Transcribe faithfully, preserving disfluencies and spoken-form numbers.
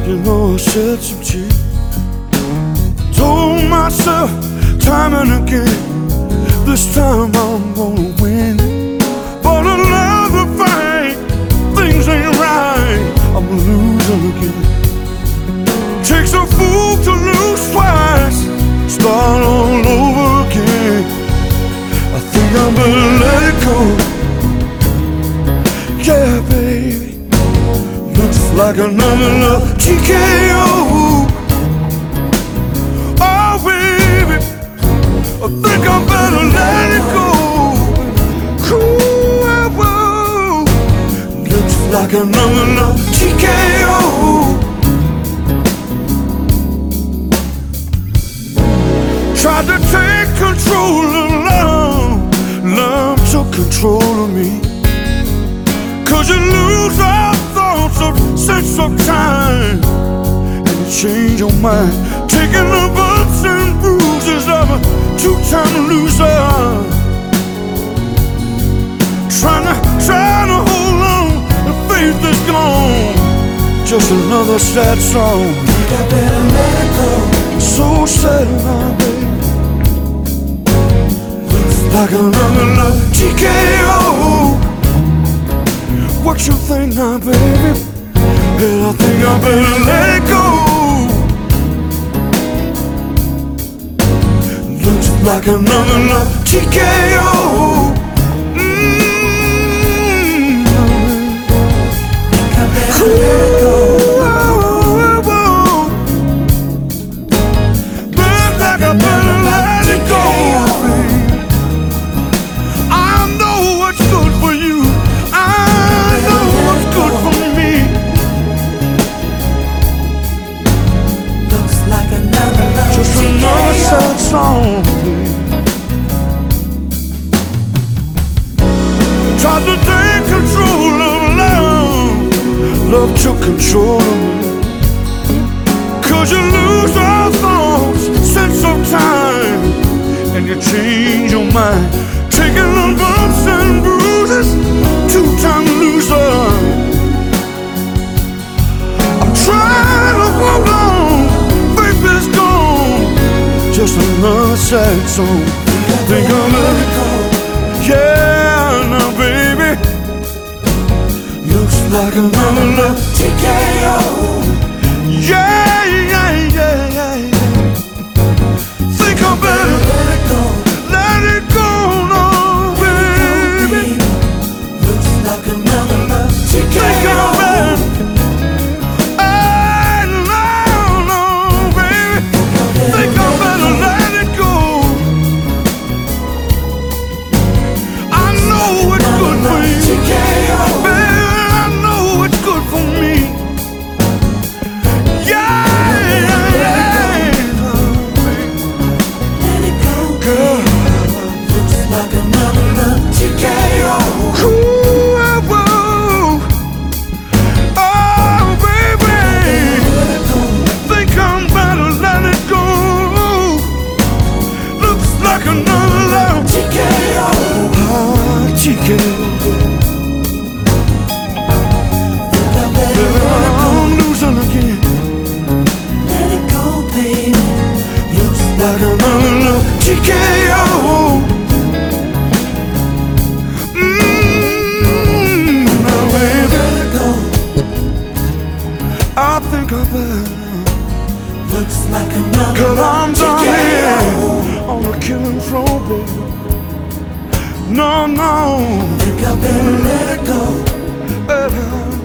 You know I shed some tears, told myself time and again, this time I'm gonna win. But another fight, things ain't right, I'm losing again. Takes a fool to lose twice, start all over again. I think I better let it go. Yeah, baby, looks like another love T K O. Oh, baby, I think I better let it go. Ooh, whoa. Looks like another love T K O. Tried to take control of love, love took control of me. Cause you lose all thoughts of sense of time, and you change your mind, taking the bumps and bruises of a two-time loser. Trying to, trying to hold on, the faith is gone. Just another sad song. Think I better let it go. So sad now, baby. Looks like another love T K O. What you think now, baby? And I think I better let it go. Looks like another love T K O. Mm-hmm. Think I better let it go. Looks like I better let it go. I know what's good for you. Just another sad song. Tried to take control of love, love took control of me. Cause you lose all thoughts, sense of time, and you change your mind, taking the bumps and bruises, two-time loser. I'm trying to hold on, faith is gone. Just another sad song. Think I'll let it go. Yeah, now baby, looks like another love T K O. Yeah, yeah, yeah, yeah, yeah. Think I better let it go. Let it go, no, baby. Looks like another love T K O. Think I better. T K O. I'm losing again. Let it go, baby. Looks like another love T K O. Mmm, now baby, let it go. I think I better. Looks like another Cause I'm down here on the killing floor, baby. No, no, think I better let it go. Better.